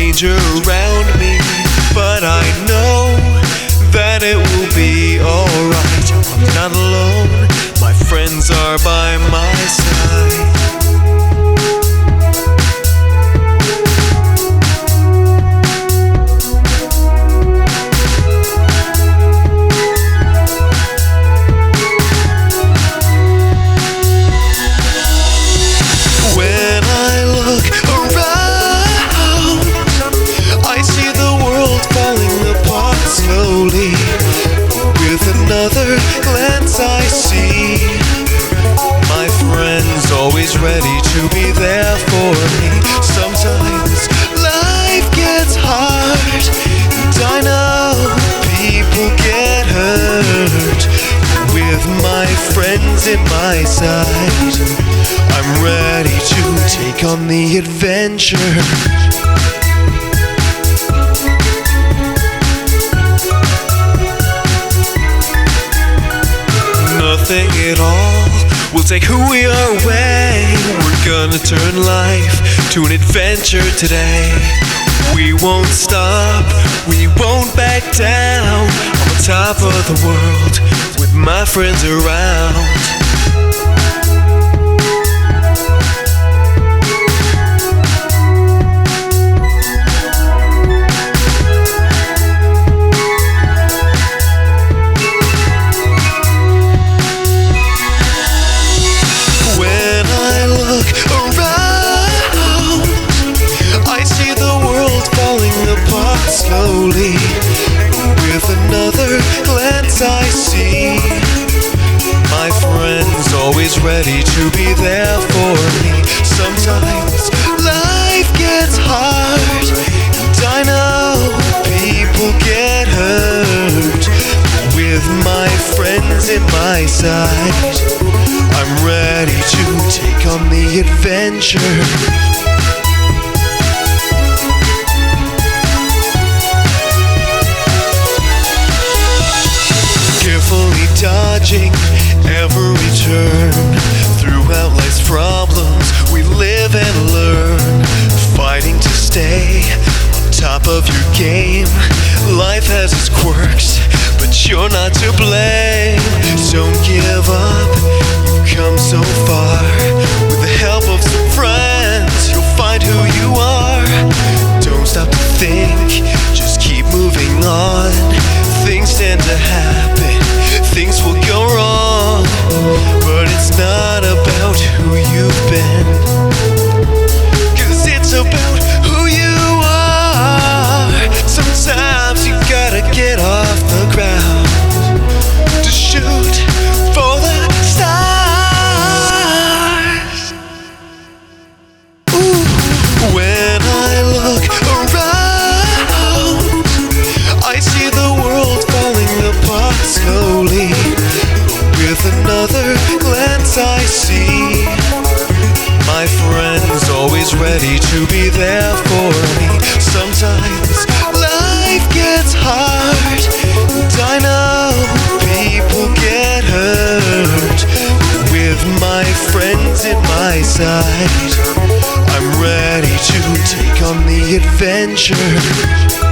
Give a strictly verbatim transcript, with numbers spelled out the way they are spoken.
danger around me, but I know that it will be alright. I'm not alone, my friends are by my side. Another glance I see my friends always ready to be there for me. Sometimes life gets hard, and I know people get hurt. With my friends at my side, I'm ready to take on the adventure. Nothing at all will take who we are away. We're gonna turn life to an adventure today. We won't stop, we won't back down. On the top of the world with my friends around. Slowly, with another glance I see my friends always ready to be there for me. Sometimes life gets hard, and I know people get hurt. With my friends at my side, I'm ready to take on the adventure. Dodging every turn throughout life's problems, we live and learn. Fighting to stay on top of your game. Life has its quirks, but you're not to blame. Don't give up, you've come so far. With the help of some friends, you'll find who you are. Don't stop to think, just keep moving on. Things tend to happen, things will go wrong, but it's not about who you've been, 'cause it's about who you are. Sometimes you gotta get off the ground to shoot for the stars. Ooh, when I look around, I see the world falling apart slowly. With another glance I see my friends always ready to be there for me. Sometimes life gets hard, and I know people get hurt. With my friends at my side, I'm ready to take on the adventure.